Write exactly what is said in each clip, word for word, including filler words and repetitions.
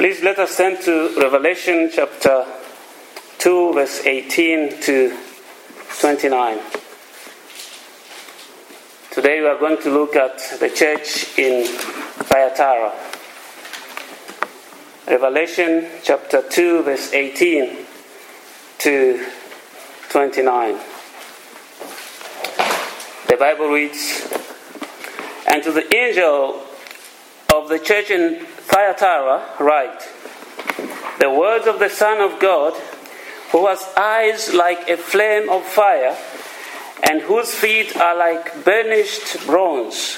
Please let us turn to Revelation chapter two, verse eighteen to twenty-nine. Today we are going to look at the church in Thyatira. Revelation chapter two, verse eighteen to twenty-nine. The Bible reads, "And to the angel of the church in Thyatira write, the words of the Son of God, who has eyes like a flame of fire, and whose feet are like burnished bronze.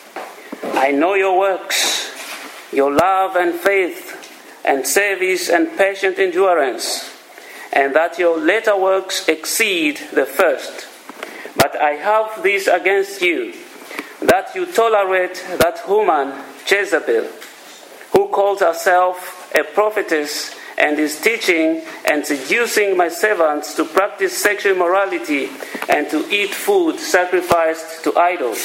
I know your works, your love and faith, and service and patient endurance, and that your later works exceed the first. But I have this against you, that you tolerate that woman Jezebel, who calls herself a prophetess and is teaching and seducing my servants to practice sexual immorality and to eat food sacrificed to idols.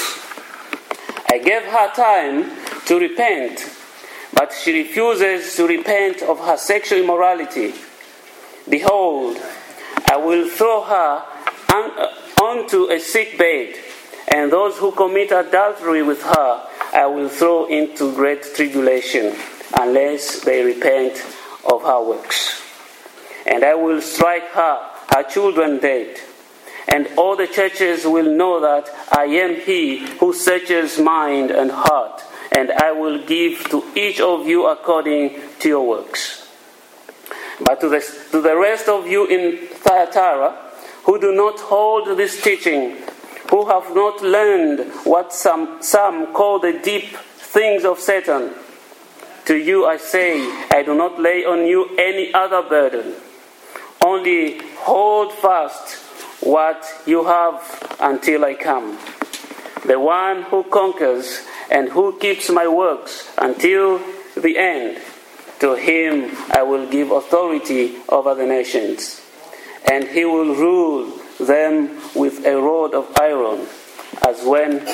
I gave her time to repent, but she refuses to repent of her sexual immorality. Behold, I will throw her on, onto a sick bed, and those who commit adultery with her I will throw into great tribulation, unless they repent of her works. And I will strike her, her children dead. And all the churches will know that I am he who searches mind and heart, and I will give to each of you according to your works. But to the, to the rest of you in Thyatira, who do not hold this teaching, who have not learned what some, some call the deep things of Satan, to you I say, I do not lay on you any other burden. Only hold fast what you have until I come. The one who conquers and who keeps my works until the end, to him I will give authority over the nations, and he will rule them with a rod of iron, as when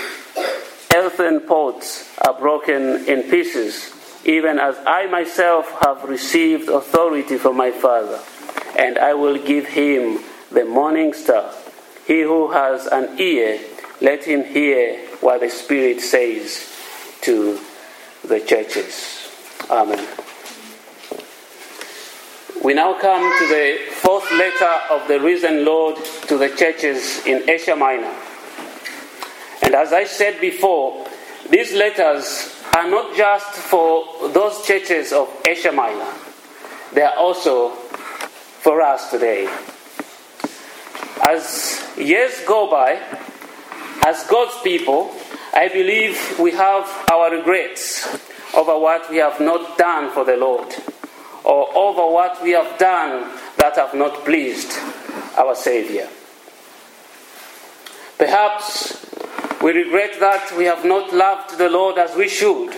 earthen pots are broken in pieces, even as I myself have received authority from my Father. And I will give him the morning star. He who has an ear, let him hear what the Spirit says to the churches." Amen. We now come to the fourth letter of the risen Lord to the churches in Asia Minor. And as I said before, these letters are not just for those churches of Asia Minor. They are also for us today. As years go by, as God's people, I believe we have our regrets over what we have not done for the Lord, or over what we have done that have not pleased our Savior. Perhaps we regret that we have not loved the Lord as we should.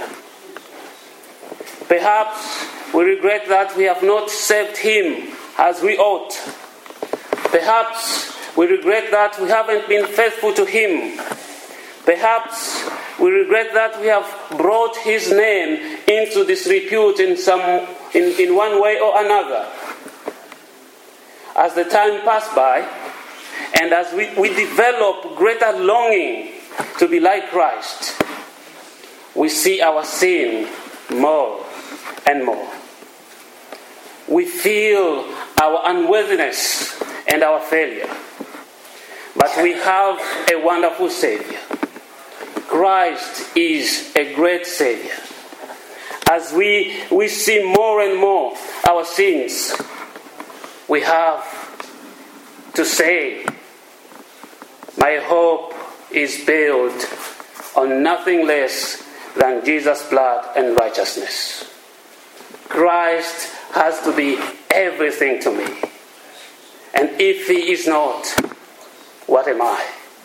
Perhaps we regret that we have not served Him as we ought. Perhaps we regret that we haven't been faithful to Him. Perhaps we regret that we have brought His name into disrepute in some in, in one way or another. As the time passes by, and as we, we develop greater longing to be like Christ, we see our sin more and more. We feel our unworthiness and our failure. But we have a wonderful Savior. Christ is a great Savior. As we, we see more and more our sins, we have to say, my hope is built on nothing less than Jesus' blood and righteousness. Christ has to be everything to me. And if He is not, what am I?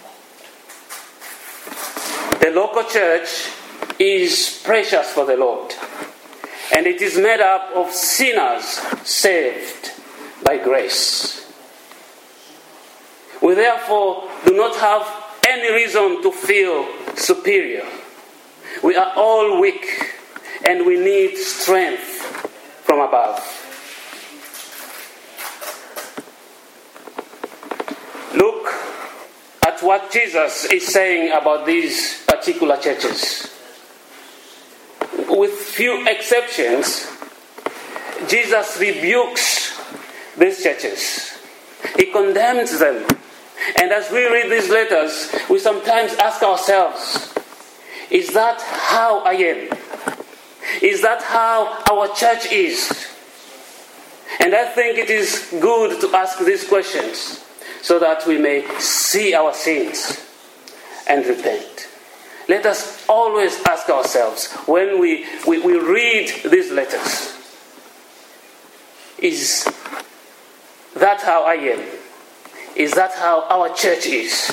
The local church is precious for the Lord, and it is made up of sinners saved by grace. We therefore do not have any reason to feel superior. We are all weak, and we need strength what Jesus is saying about these particular churches. With few exceptions, Jesus rebukes these churches. He condemns them. And as we read these letters, we sometimes ask ourselves, is that how I am? Is that how our church is? And I think it is good to ask these questions so that we may see our sins and repent. Let us always ask ourselves when we, we, we read these letters, is that how I am? Is that how our church is?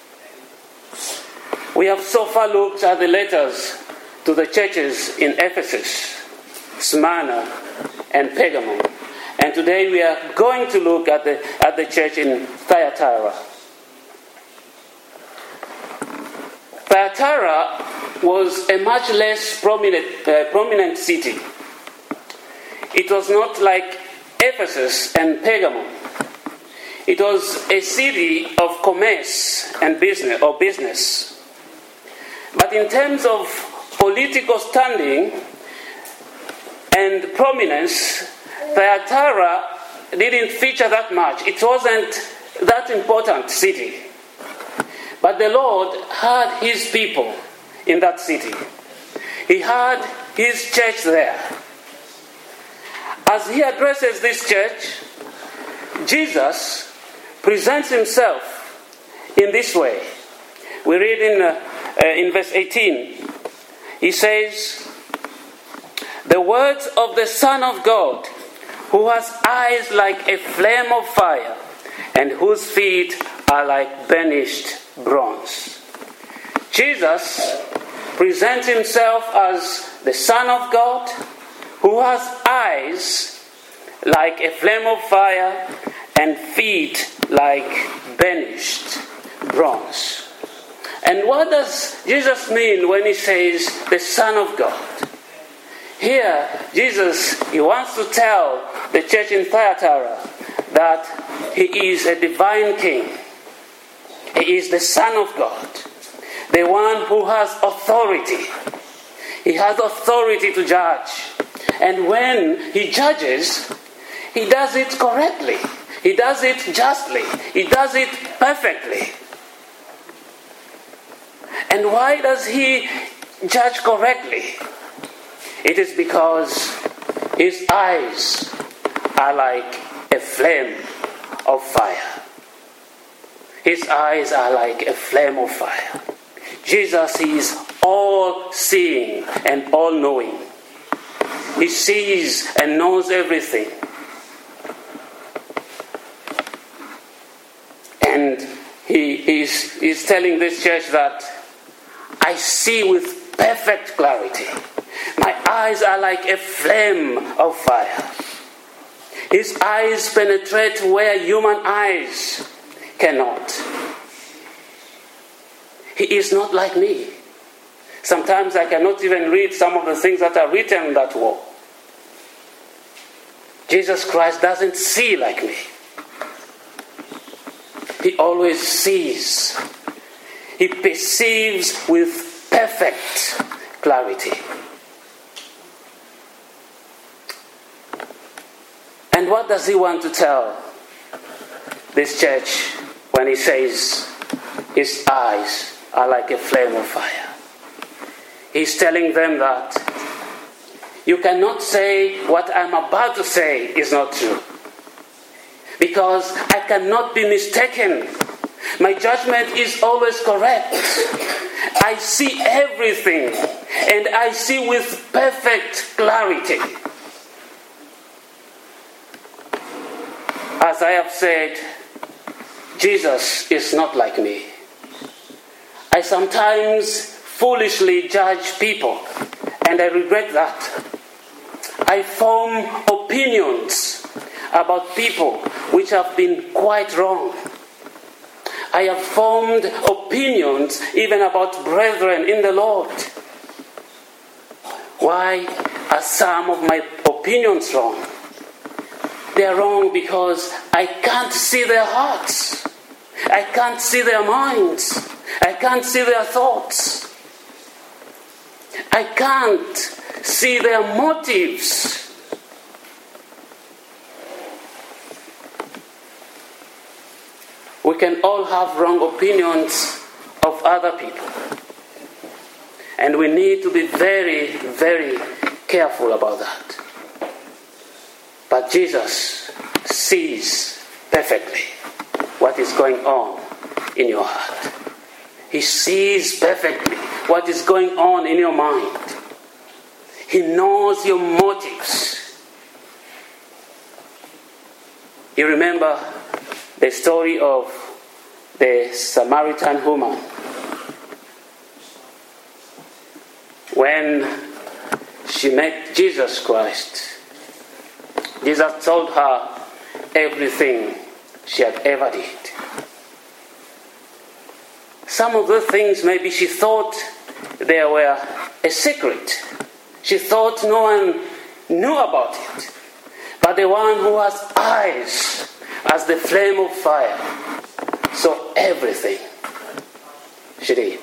We have so far looked at the letters to the churches in Ephesus, Smyrna, and Pergamum. And today we are going to look at the, at the church in Thyatira. Thyatira was a much less prominent, uh, prominent city. It was not like Ephesus and Pergamum. It was a city of commerce and business, or business. But in terms of political standing and prominence, Thyatira didn't feature that much. It wasn't that important city. But the Lord had his people in that city. He had his church there. As he addresses this church, Jesus presents himself in this way. We read in, uh, uh, in verse eighteen. He says, "The words of the Son of God, who has eyes like a flame of fire, and whose feet are like burnished bronze." Jesus presents himself as the Son of God, who has eyes like a flame of fire and feet like burnished bronze. And what does Jesus mean when he says the Son of God? Here, Jesus, he wants to tell the church in Thyatira that he is a divine king. He is the Son of God, the one who has authority. He has authority to judge. And when he judges, he does it correctly. He does it justly. He does it perfectly. And why does he judge correctly? It is because his eyes are like a flame of fire. His eyes are like a flame of fire. Jesus is all-seeing and all-knowing. He sees and knows everything. And he is he's telling this church that I see with perfect clarity. My eyes are like a flame of fire. His eyes penetrate where human eyes cannot. He is not like me. Sometimes I cannot even read some of the things that are written on that wall. Jesus Christ doesn't see like me. He always sees. He perceives with perfect clarity. And what does he want to tell this church when he says his eyes are like a flame of fire? He's telling them that you cannot say what I'm about to say is not true. Because I cannot be mistaken. My judgment is always correct. I see everything, and I see with perfect clarity. As I have said, Jesus is not like me. I sometimes foolishly judge people, and I regret that. I form opinions about people which have been quite wrong. I have formed opinions even about brethren in the Lord. Why are some of my opinions wrong? They are wrong because I can't see their hearts. I can't see their minds. I can't see their thoughts. I can't see their motives. We can all have wrong opinions of other people. And we need to be very, very careful about that. But Jesus sees perfectly what is going on in your heart. He sees perfectly what is going on in your mind. He knows your motives. You remember the story of the Samaritan woman. When she met Jesus Christ, Jesus told her everything she had ever did. Some of the things maybe she thought they were a secret. She thought no one knew about it. But the one who has eyes as the flame of fire saw everything she did.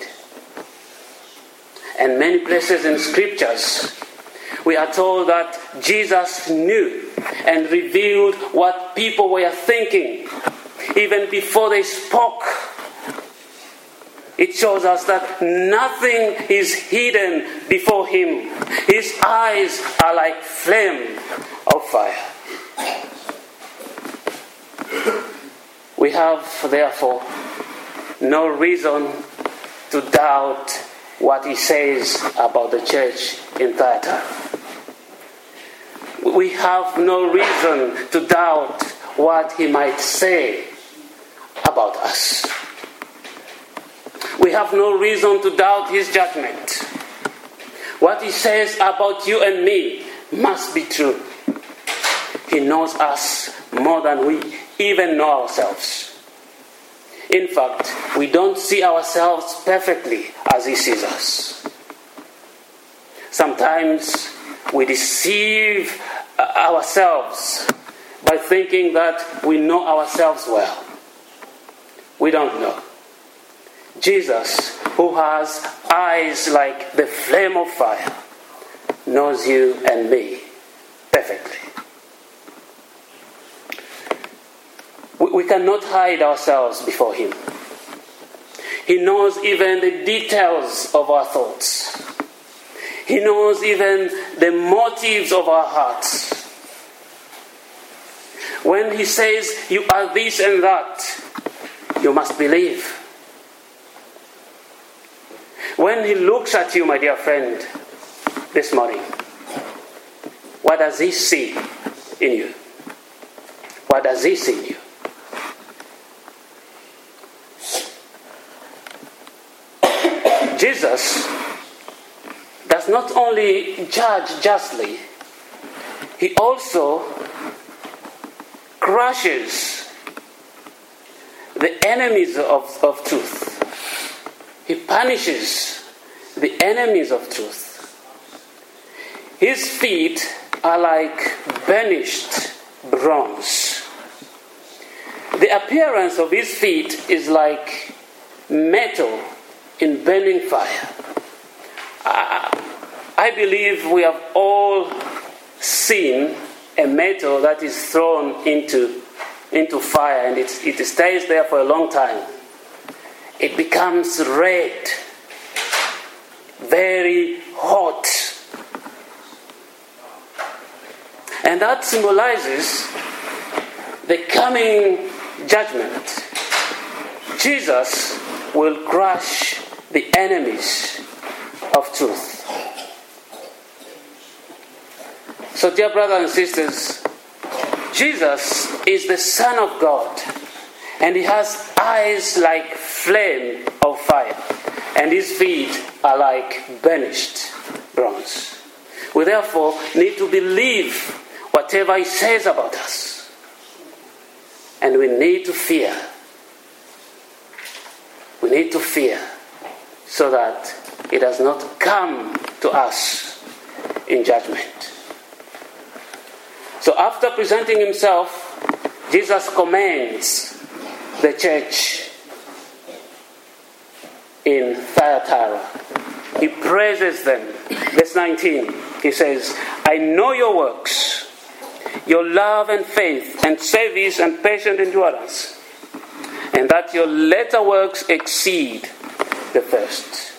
And many places in scriptures we are told that Jesus knew and revealed what people were thinking even before they spoke. It shows us that nothing is hidden before him. His eyes are like flame of fire. We have, therefore, no reason to doubt what he says about the church in Thyatira. We have no reason to doubt what he might say about us. We have no reason to doubt his judgment. What he says about you and me must be true. He knows us more than we even know ourselves. In fact, we don't see ourselves perfectly as he sees us. Sometimes we deceive ourselves by thinking that we know ourselves well. We don't know. Jesus, who has eyes like the flame of fire, knows you and me perfectly. We cannot hide ourselves before him. He knows even the details of our thoughts. He knows even the motives of our hearts. When he says, you are this and that, you must believe. When he looks at you, my dear friend, this morning, what does he see in you? What does he see in you? Jesus does not only judge justly, he also crushes the enemies of, of truth. He punishes the enemies of truth. His feet are like burnished bronze. The appearance of his feet is like metal in burning fire. I believe we have all seen a metal that is thrown into, into fire and it, it stays there for a long time. It becomes red, very hot. And that symbolizes the coming judgment. Jesus will crush the enemies of truth. So, dear brothers and sisters, Jesus is the Son of God, and he has eyes like flame of fire, and his feet are like burnished bronze. We therefore need to believe whatever he says about us, and we need to fear. We need to fear so that it does not come to us in judgment. So after presenting himself, Jesus commends the church in Thyatira. He praises them. Verse nineteen, he says, I know your works, your love and faith and service and patient endurance, and that your latter works exceed the first.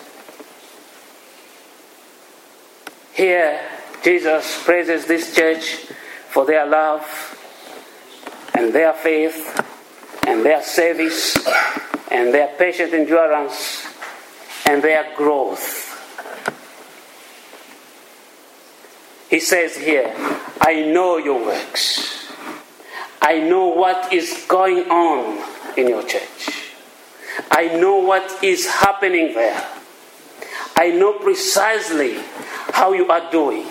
Here, Jesus praises this church for their love and their faith and their service and their patient endurance and their growth. He says here, I know your works. I know what is going on in your church. I know what is happening there. I know precisely how you are doing.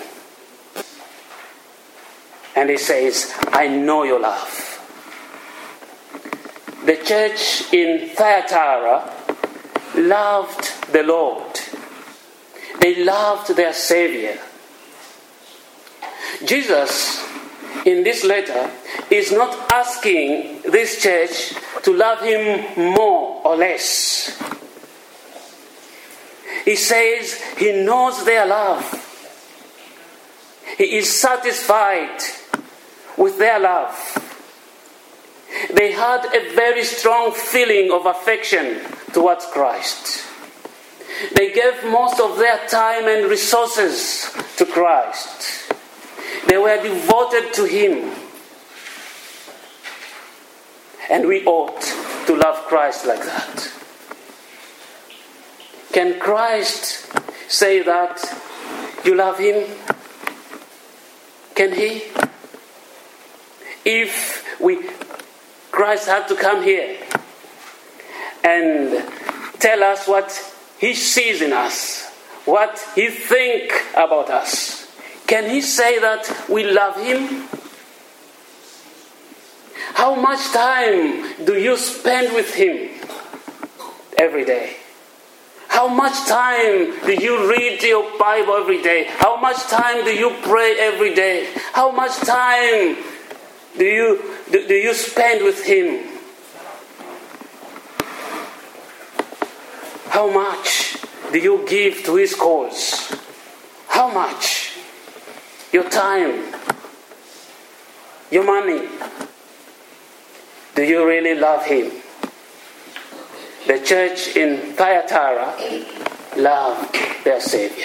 And he says, I know your love. The church in Thyatira loved the Lord. They loved their Savior. Jesus, in this letter, is not asking this church to love him more or less. He says he knows their love. He is satisfied with their love. They had a very strong feeling of affection towards Christ. They gave most of their time and resources to Christ. They were devoted to him. And we ought to love Christ like that. Can Christ say that you love him? Can he? If we Christ had to come here and tell us what he sees in us, what he thinks about us, can he say that we love him? How much time do you spend with him every day? How much time do you read your Bible every day? How much time do you pray every day? How much time do you do, do you spend with him? How much do you give to his cause? How much? Your time, your money. Do you really love him? The church in Thyatira loved their Savior.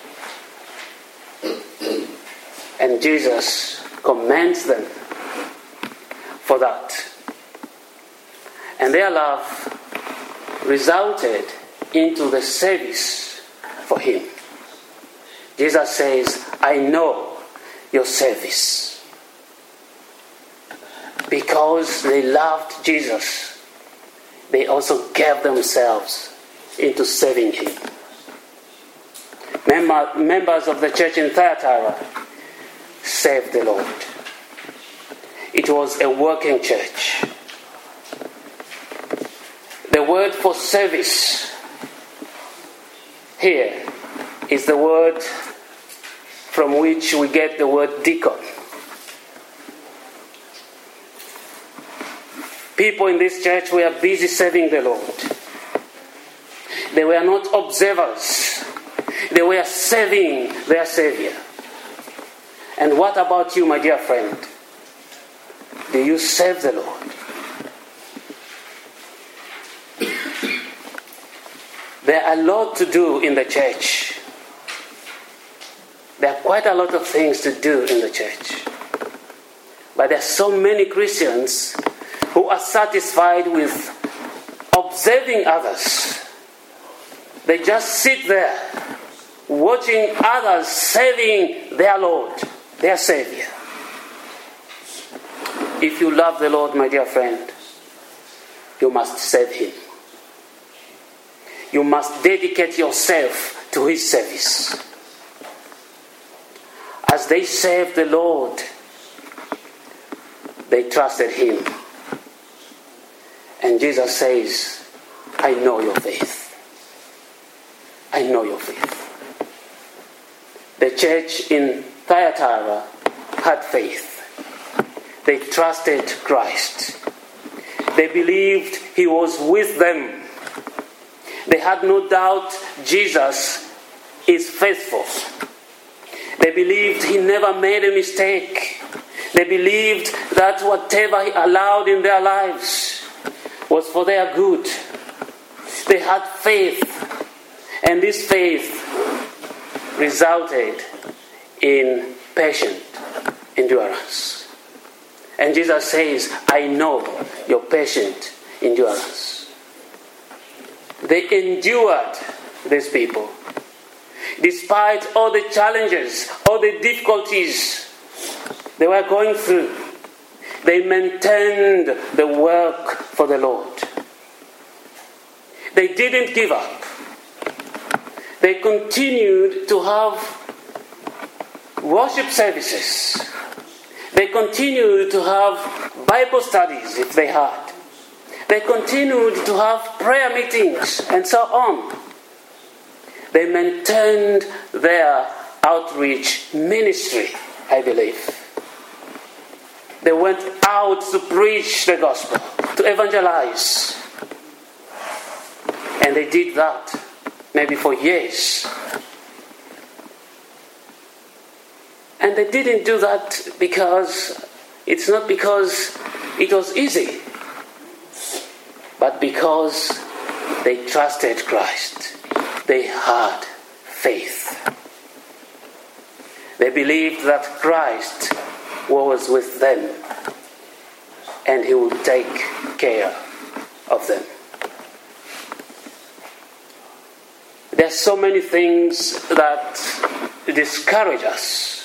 And Jesus commends them for that. And their love resulted into the service for him. Jesus says, I know your service. Because they loved Jesus, they also gave themselves into serving him. Member, members of the church in Thyatira served the Lord. It was a working church. The word for service here is the word from which we get the word deacon. People in this church were busy serving the Lord. They were not observers. They were serving their Savior. And what about you, my dear friend? Do you serve the Lord? There are a lot to do in the church. There are quite a lot of things to do in the church. But there are so many Christians who are satisfied with observing others. They just sit there watching others serving their Lord, their Savior. If you love the Lord, my dear friend, you must serve him. You must dedicate yourself to his service. As they served the Lord, they trusted him. And Jesus says, I know your faith. I know your faith. The church in Thyatira had faith. They trusted Christ. They believed he was with them. They had no doubt Jesus is faithful. They believed he never made a mistake. They believed that whatever he allowed in their lives was for their good. They had faith, and this faith resulted in patient endurance. And Jesus says, I know your patient endurance. They endured, these people. Despite all the challenges, all the difficulties they were going through, they maintained the work for the Lord. They didn't give up. They continued to have worship services. They continued to have Bible studies if they had. They continued to have prayer meetings and so on. They maintained their outreach ministry, I believe. They went out to preach the gospel, to evangelize. And they did that maybe for years. And they didn't do that because, it's not because it was easy, but because they trusted Christ. They had faith. They believed that Christ was with them and he would take care of them. There are so many things that discourage us.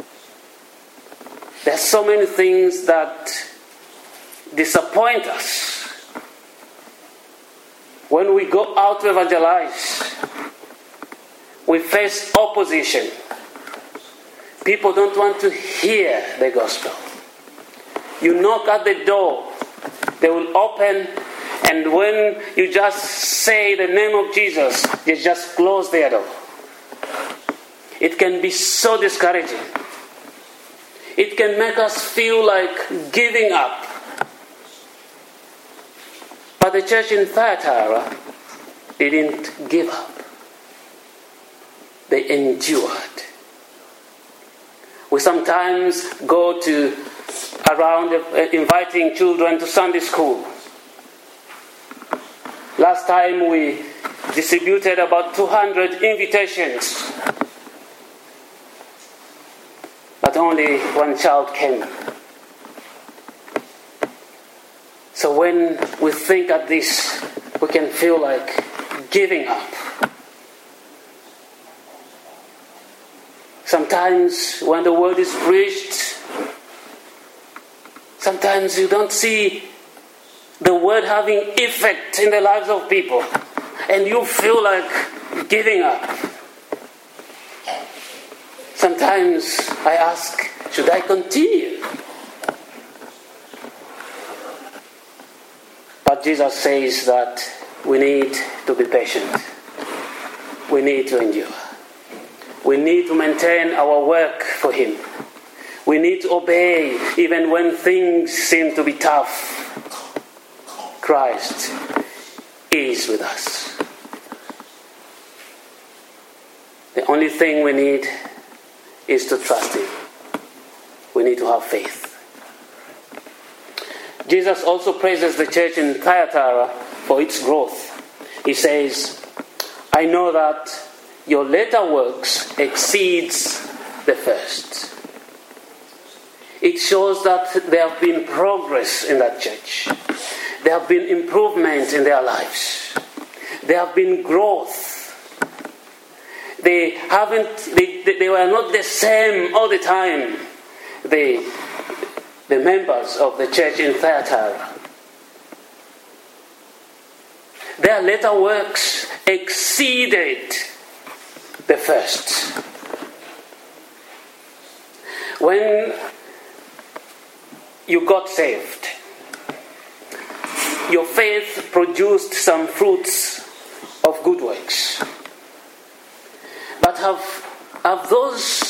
There are so many things that disappoint us. When we go out to evangelize, we face opposition. People don't want to hear the gospel. You knock at the door, they will open, and when you just say the name of Jesus, they just close their door. It can be so discouraging. It can make us feel like giving up. But the church in Thyatira didn't give up. They endured. We sometimes go to around inviting children to Sunday school. Last time we distributed about two hundred invitations, but only one child came. So when we think at this, we can feel like giving up. Sometimes when the word is preached, sometimes you don't see the word having effect in the lives of people, and you feel like giving up. Sometimes I ask, should I continue? But Jesus says that we need to be patient. We need to endure. We need to maintain our work for Him. We need to obey even when things seem to be tough. Christ is with us. The only thing we need is to trust Him. We need to have faith. Jesus also praises the church in Thyatira for its growth. He says, I know that your later works exceeds the first. It shows that there have been progress in that church. There have been improvements in their lives. There have been growth. They haven't. They, they, they were not the same all the time. The the members of the church in Thyatira. Their later works exceeded the first. When you got saved, your faith produced some fruits of good works. But have, have those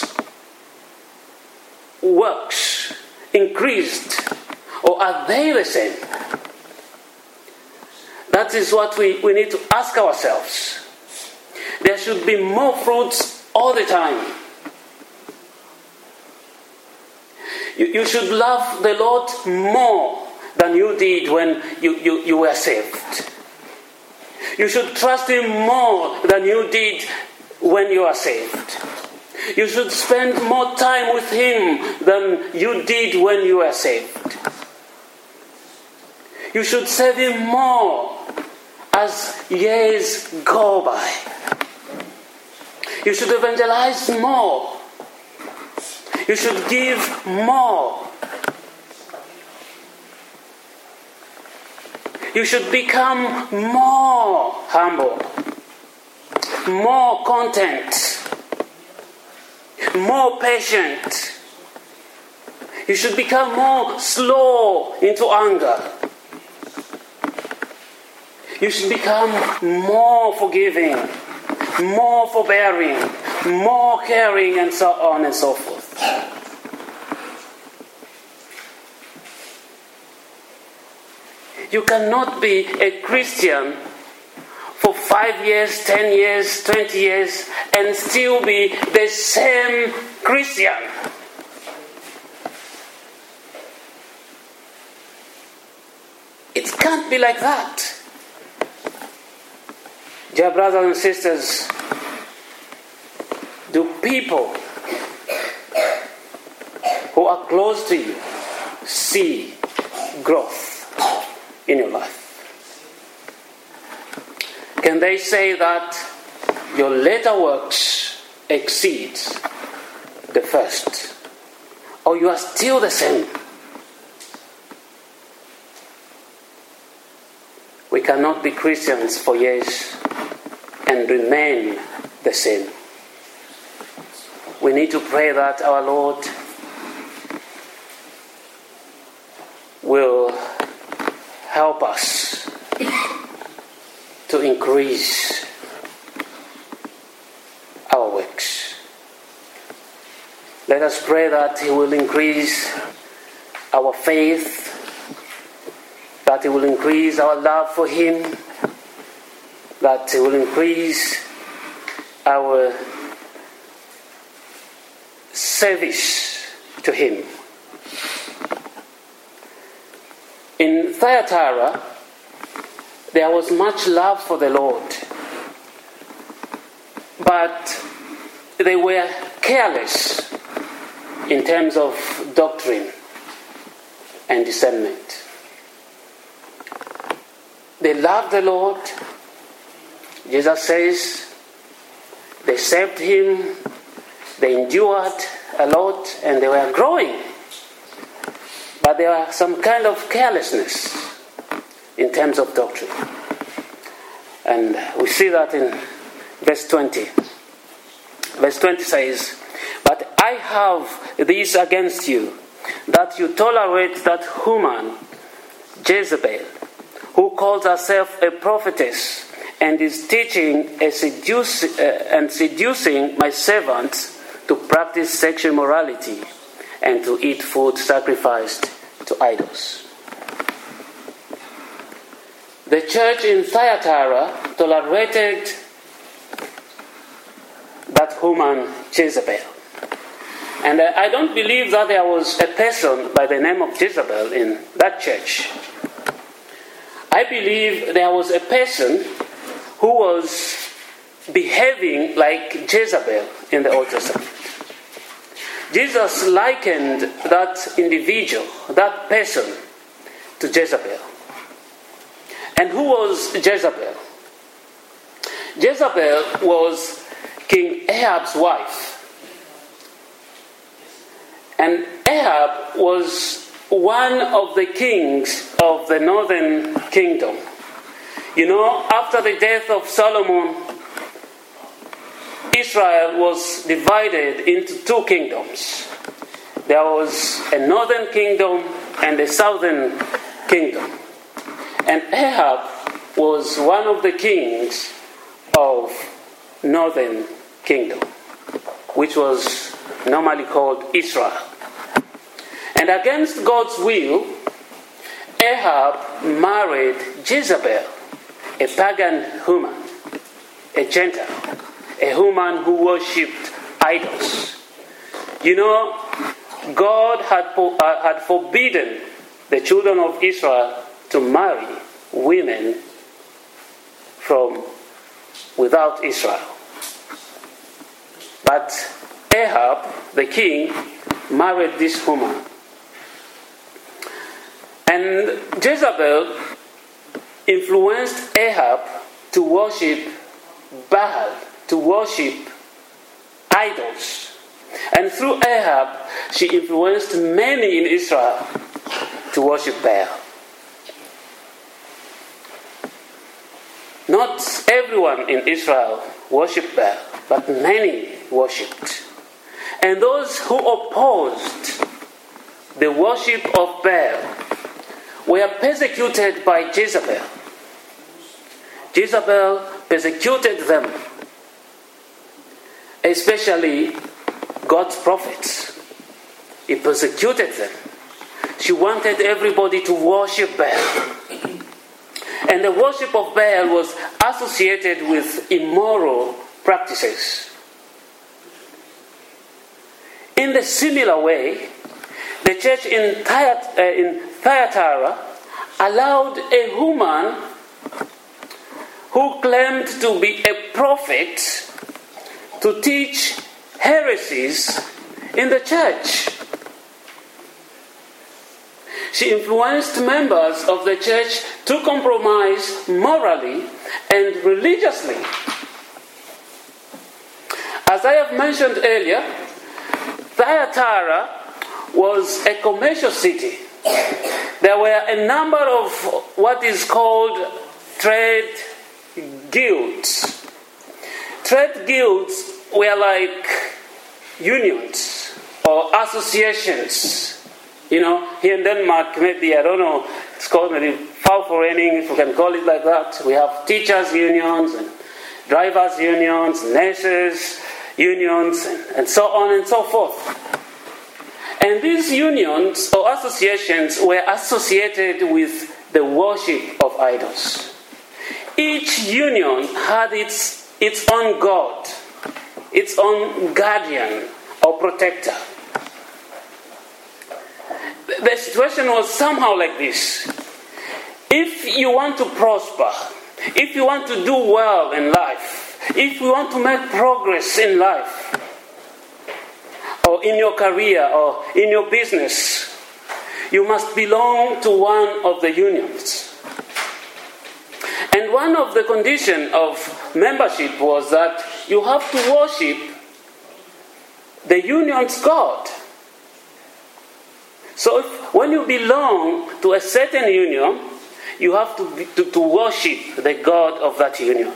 works increased, or are they the same? That is what we, we need to ask ourselves. There should be more fruits all the time. You, you should love the Lord more than you did when you, you, you were saved. You should trust Him more than you did when you are saved. You should spend more time with Him than you did when you were saved. You should serve Him more as years go by. You should evangelize more. You should give more. You should become more humble, more content, more patient. You should become more slow into anger. You should become more forgiving, more forbearing, more caring, and so on and so forth. You cannot be a Christian for five years, ten years, twenty years, and still be the same Christian. It can't be like that. Dear brothers and sisters, do people who are close to you see growth in your life? Can they say that your later works exceed the first? Or you are still the same? We cannot be Christians for years and remain the same. We need to pray that our Lord will help us to increase our works. Let us pray that He will increase our faith, that He will increase our love for Him, that He will increase our service to Him. In Thyatira, there was much love for the Lord, but they were careless in terms of doctrine and discernment. They loved the Lord. Jesus says they served Him, they endured a lot, and they were growing. But there was some kind of carelessness in terms of doctrine. And we see that in verse twenty. Verse twenty says, "But I have this against you, that you tolerate that woman, Jezebel, who calls herself a prophetess, and is teaching a seduce, uh, and seducing my servants to practice sexual immorality and to eat food sacrificed to idols." The church in Thyatira tolerated that woman Jezebel. And I don't believe that there was a person by the name of Jezebel in that church. I believe there was a person who was behaving like Jezebel in the Old Testament. Jesus likened that individual, that person, to Jezebel. And who was Jezebel? Jezebel was King Ahab's wife. And Ahab was one of the kings of the northern kingdom. You know, after the death of Solomon, Israel was divided into two kingdoms. There was a northern kingdom and a southern kingdom. And Ahab was one of the kings of northern kingdom, which was normally called Israel. And against God's will, Ahab married Jezebel, a pagan woman, a Gentile, a woman who worshipped idols. You know, God had, uh, had forbidden the children of Israel to marry women from without Israel. But Ahab, the king, married this woman. And Jezebel influenced Ahab to worship Baal, to worship idols. And through Ahab, she influenced many in Israel to worship Baal. Not everyone in Israel worshipped Baal, but many worshipped. And those who opposed the worship of Baal were persecuted by Jezebel. Jezebel persecuted them, especially God's prophets. He persecuted them. She wanted everybody to worship Baal. And the worship of Baal was associated with immoral practices. In the similar way, the church in Thyat- uh, in Thyatira allowed a woman who claimed to be a prophet to teach heresies in the church. She influenced members of the church to compromise morally and religiously. As I have mentioned earlier, Thyatira was a commercial city. There were a number of what is called trade guilds. Trade guilds were like unions or associations. You know, here in Denmark, maybe, I don't know, it's called maybe fagforening, if we can call it like that. We have teachers' unions and drivers' unions, nurses' unions, and, and so on and so forth. And these unions or associations were associated with the worship of idols. Each union had its, its own god, its own guardian or protector. The situation was somehow like this. If you want to prosper, if you want to do well in life, if you want to make progress in life, or in your career, or in your business, you must belong to one of the unions. And one of the conditions of membership was that you have to worship the union's God. So if, when you belong to a certain union, you have to, be, to, to worship the God of that union.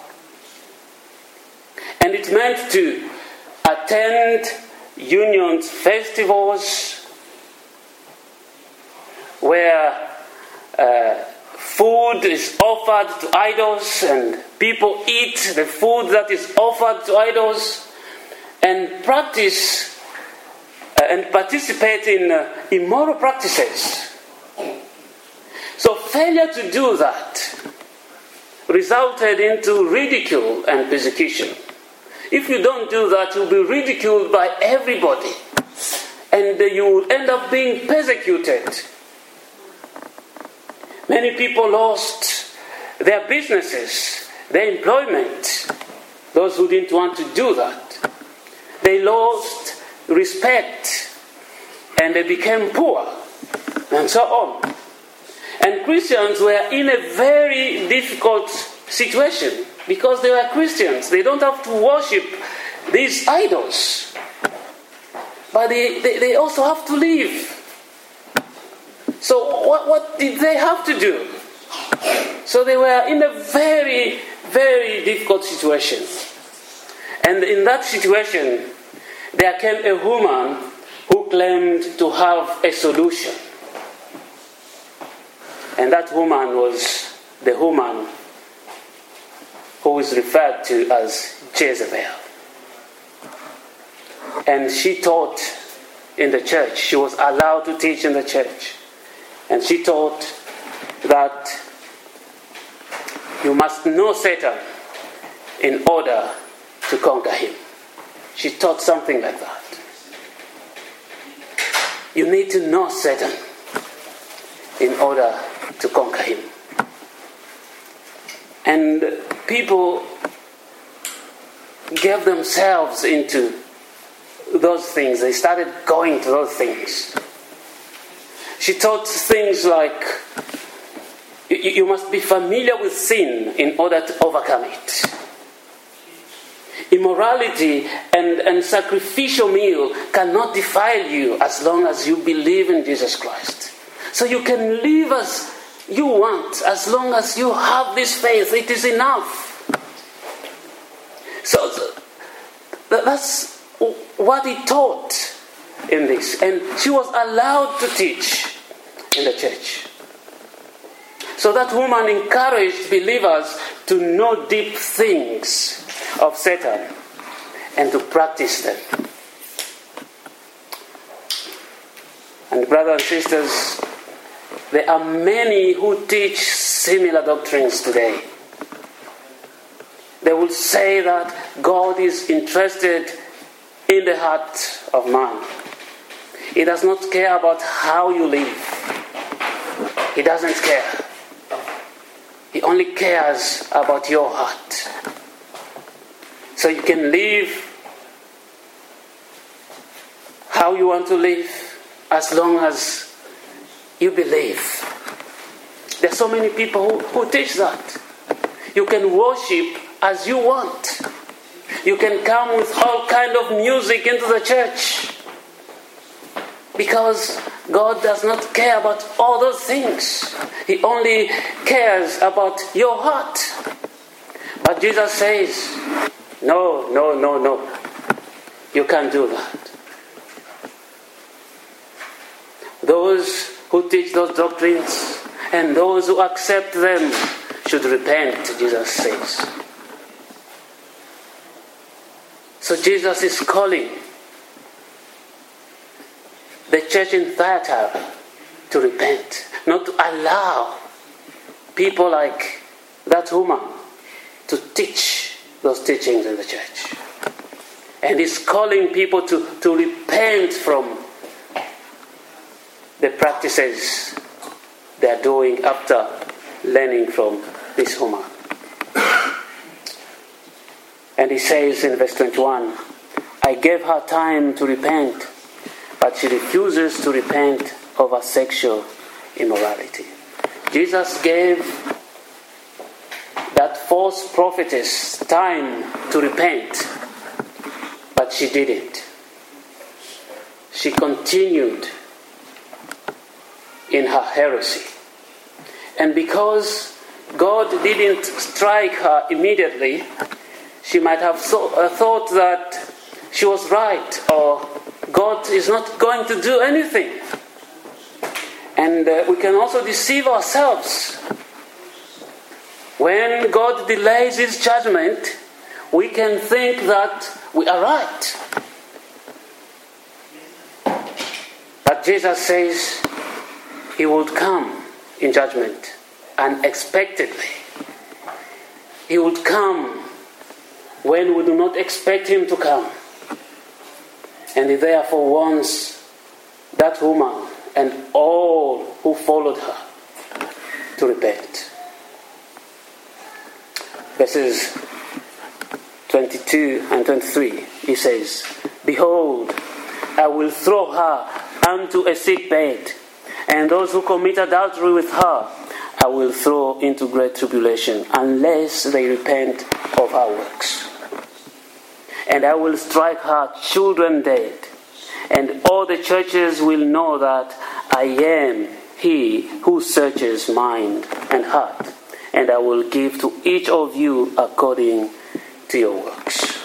And it meant to attend unions festivals where uh, food is offered to idols and people eat the food that is offered to idols and practice uh, and participate in uh, immoral practices. So failure to do that resulted into ridicule and persecution. If you don't do that, you'll be ridiculed by everybody. And you will end up being persecuted. Many people lost their businesses, their employment. Those who didn't want to do that. They lost respect. And they became poor. And so on. And Christians were in a very difficult situation. Because they were Christians. They don't have to worship these idols. But they, they, they also have to live. So what, what did they have to do? So they were in a very, very difficult situation. And in that situation, there came a woman who claimed to have a solution. And that woman was the woman who is referred to as Jezebel. And she taught in the church. She was allowed to teach in the church. And she taught that You must know Satan in order to conquer him. She taught something like that. You need to know Satan in order to conquer him. And people gave themselves into those things. They started going to those things. She taught things like, you must be familiar with sin in order to overcome it. Immorality and, and sacrificial meal cannot defile you as long as you believe in Jesus Christ. So you can live as you want, as long as you have this faith. It is enough. So that's what he taught in this. And she was allowed to teach in the church. So that woman encouraged believers to know deep things of Satan and to practice them. And brothers and sisters, there are many who teach similar doctrines today. They will say that God is interested in the heart of man. He does not care about how you live. He doesn't care. He only cares about your heart. So you can live how you want to live as long as you believe. There are so many people who, who teach that. You can worship as you want. You can come with all kind of music into the church. Because God does not care about all those things. He only cares about your heart. But Jesus says, no, no, no, no. You can't do that. Those who teach those doctrines and those who accept them should repent, Jesus says. So Jesus is calling the church in Thyatira to repent, not to allow people like that woman to teach those teachings in the church. And he's calling people to, to repent from the practices they are doing after learning from this woman. And he says in verse twenty-one, I gave her time to repent, but she refuses to repent of her sexual immorality. Jesus gave that false prophetess time to repent, but she didn't. She continued in her heresy. And because God didn't strike her immediately, she might have so, uh, thought that she was right, or God is not going to do anything. And uh, we can also deceive ourselves. When God delays his judgment, we can think that we are right. But Jesus says he would come in judgment unexpectedly. He would come when we do not expect him to come. And he therefore warns that woman and all who followed her to repent. Verses twenty-two and twenty-three, he says, Behold, I will throw her unto a sick bed, and those who commit adultery with her I will throw into great tribulation, unless they repent of her works. And I will strike her children dead, and all the churches will know that I am he who searches mind and heart, and I will give to each of you according to your works.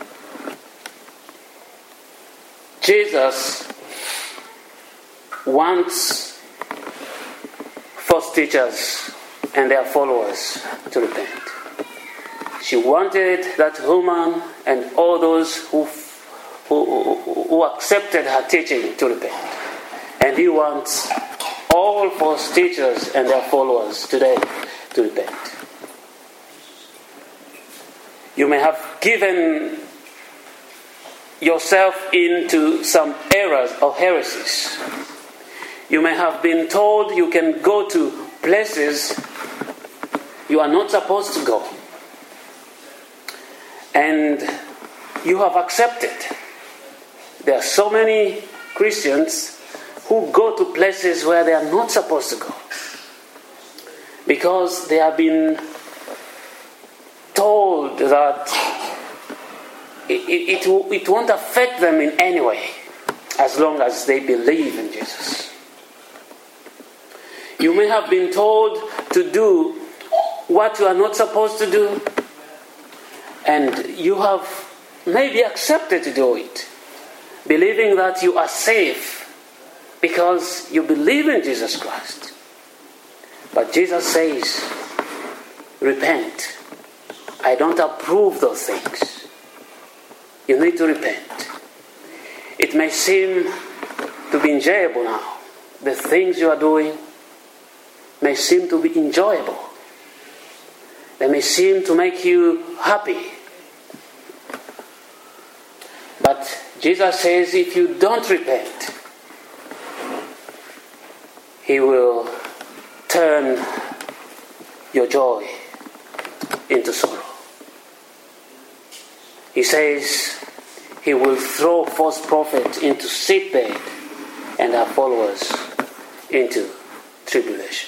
Jesus wants false teachers and their followers to repent. She wanted that woman and all those who, who, who accepted her teaching to repent. And he wants all false teachers and their followers today to repent. You may have given yourself into some errors or heresies. You may have been told you can go to places you are not supposed to go. And you have accepted. There are so many Christians who go to places where they are not supposed to go, because they have been told that it, it, it, it won't affect them in any way as long as they believe in Jesus. You may have been told to do what you are not supposed to do, and you have maybe accepted to do it, believing that you are safe because you believe in Jesus Christ. But Jesus says, repent. I don't approve those things. You need to repent. It may seem to be enjoyable now. The things you are doing may seem to be enjoyable. They may seem to make you happy. But Jesus says if you don't repent, He will turn your joy into sorrow. He says He will throw false prophets into sickbed and our followers into tribulation.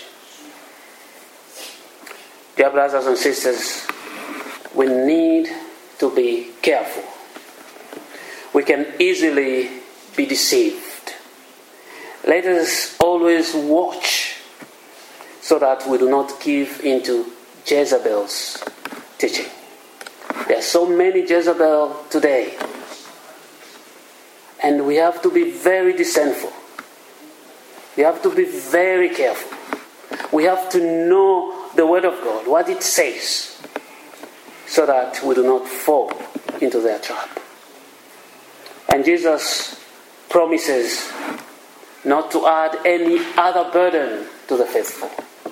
Dear brothers and sisters, we need to be careful. We can easily be deceived. Let us always watch so that we do not give into Jezebel's teaching. There are so many Jezebel today, and we have to be very discernful. We have to be very careful. We have to know the Word of God, what it says, so that we do not fall into their trap. And Jesus promises not to add any other burden to the faithful.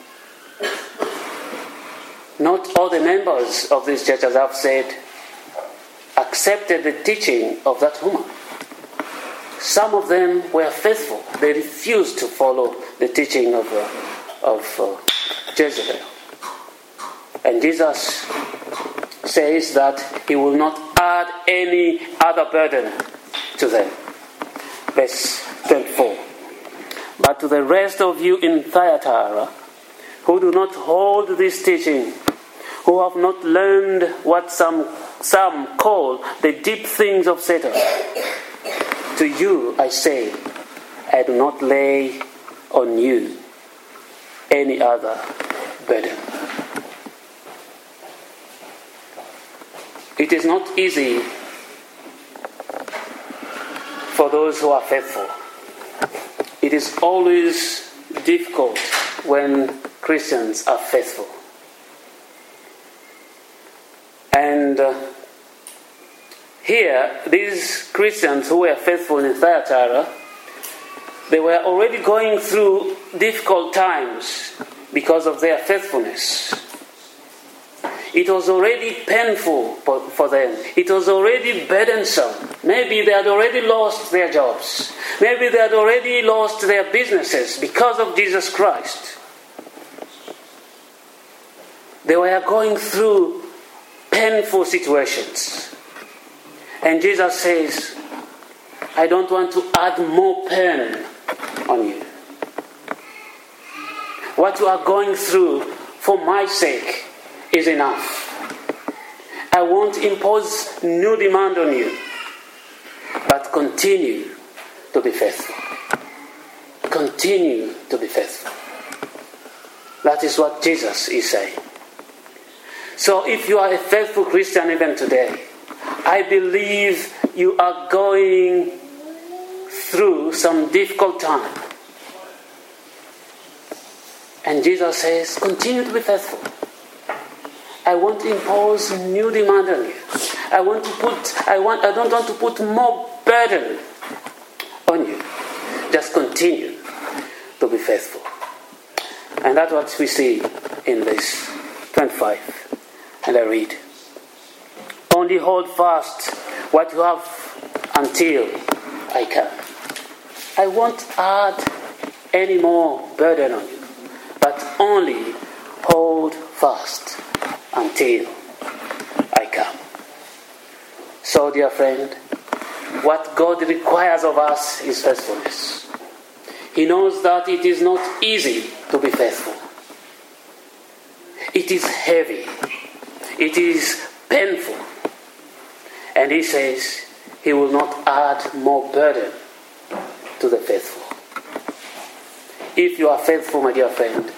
Not all the members of this church, as I've said, accepted the teaching of that woman. Some of them were faithful. They refused to follow the teaching of, uh, of uh, Jezebel. And Jesus says that He will not add any other burden to them. Verse twenty-four. But to the rest of you in Thyatira, who do not hold this teaching, who have not learned what some, some call the deep things of Satan, to you I say, I do not lay on you any other burden. It is not easy for those who are faithful. It is always difficult when Christians are faithful. And uh, here, these Christians who were faithful in Thyatira, they were already going through difficult times because of their faithfulness. It was already painful for them. It was already burdensome. Maybe they had already lost their jobs. Maybe they had already lost their businesses because of Jesus Christ. They were going through painful situations. And Jesus says, I don't want to add more pain on you. What you are going through for my sake is enough. I won't impose new demand on you, but continue to be faithful. Continue to be faithful. That is what Jesus is saying. So if you are a faithful Christian even today, I believe you are going through some difficult time. And Jesus says, continue to be faithful. I won't impose new demand on you. I want to put I want I don't want to put more burden on you. Just continue to be faithful. And that's what we see in verse twenty-five. And I read. only hold fast what you have until I come. I won't add any more burden on you, but only hold fast until I come. So, dear friend, what God requires of us is faithfulness. He knows that it is not easy to be faithful. It is heavy. It is painful. And he says he will not add more burden to the faithful. If you are faithful, my dear friend,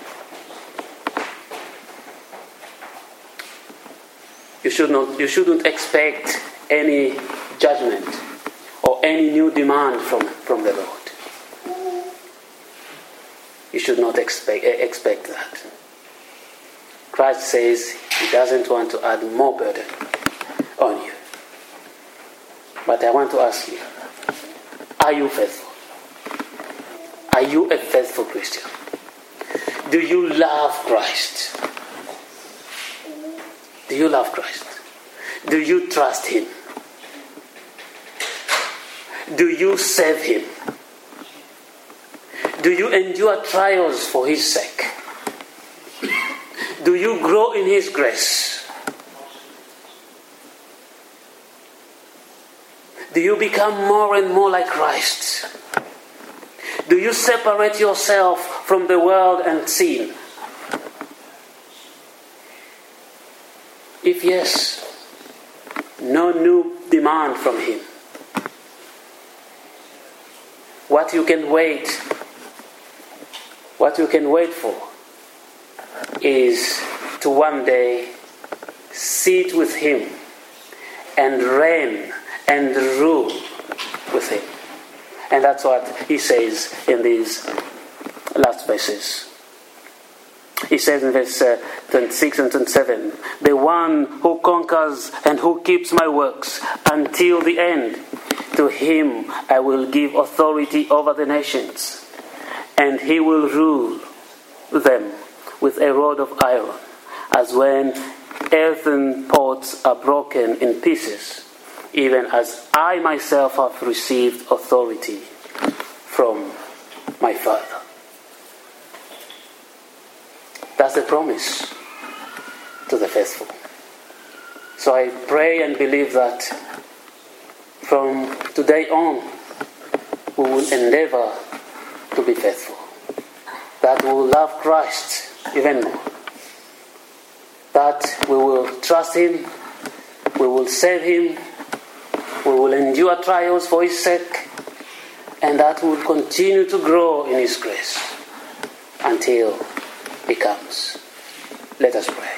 you should not, you shouldn't expect any judgment or any new demand from, from the Lord. You should not expect, expect that. Christ says he doesn't want to add more burden on you. But I want to ask you, are you faithful? Are you a faithful Christian? Do you love Christ? Do you love Christ? Do you trust him? Do you serve him? Do you endure trials for his sake? Do you grow in his grace? Do you become more and more like Christ? Do you separate yourself from the world and sin? If yes, no new demand from him. What you can wait, what you can wait for is to one day sit with him and reign and rule with him. And that's what he says in these last verses. He says in verse uh, twenty-six and twenty-seven, the one who conquers and who keeps my works until the end, to him I will give authority over the nations, and he will rule them with a rod of iron, as when earthen pots are broken in pieces, even as I myself have received authority from my Father. That's the promise to the faithful. So I pray and believe that from today on we will endeavor to be faithful. That we will love Christ even more. That we will trust him, we will serve him, we will endure trials for his sake, and that we will continue to grow in his grace until he comes. Let us pray.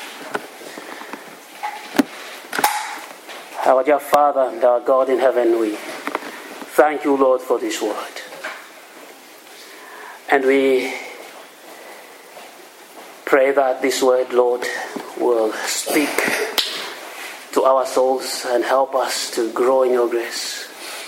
Our dear Father and our God in heaven, we thank you, Lord, for this word. And we pray that this word, Lord, will speak to our souls and help us to grow in your grace.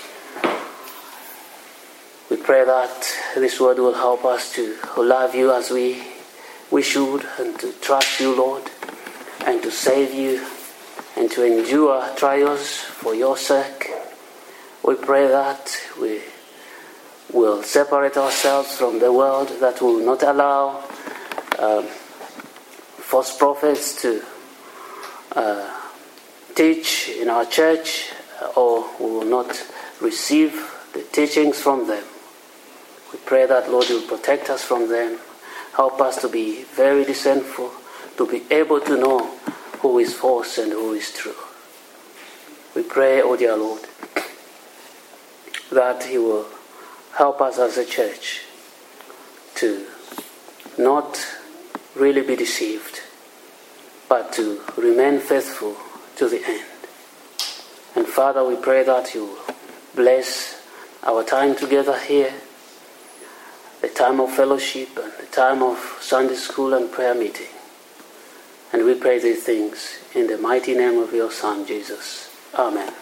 We pray that this word will help us to love you as we, we should, and to trust you, Lord, and to save you, and to endure trials for your sake. We pray that we will separate ourselves from the world, that will not allow um, false prophets to uh, teach in our church, or we will not receive the teachings from them. We pray that, Lord, you will protect us from them. Help us to be very discernful, to be able to know who is false and who is true. We pray, oh dear Lord, that you will help us as a church to not really be deceived, but to remain faithful to the end. And Father, we pray that you bless our time together here, the time of fellowship and the time of Sunday school and prayer meeting. And we pray these things in the mighty name of your Son, Jesus. Amen.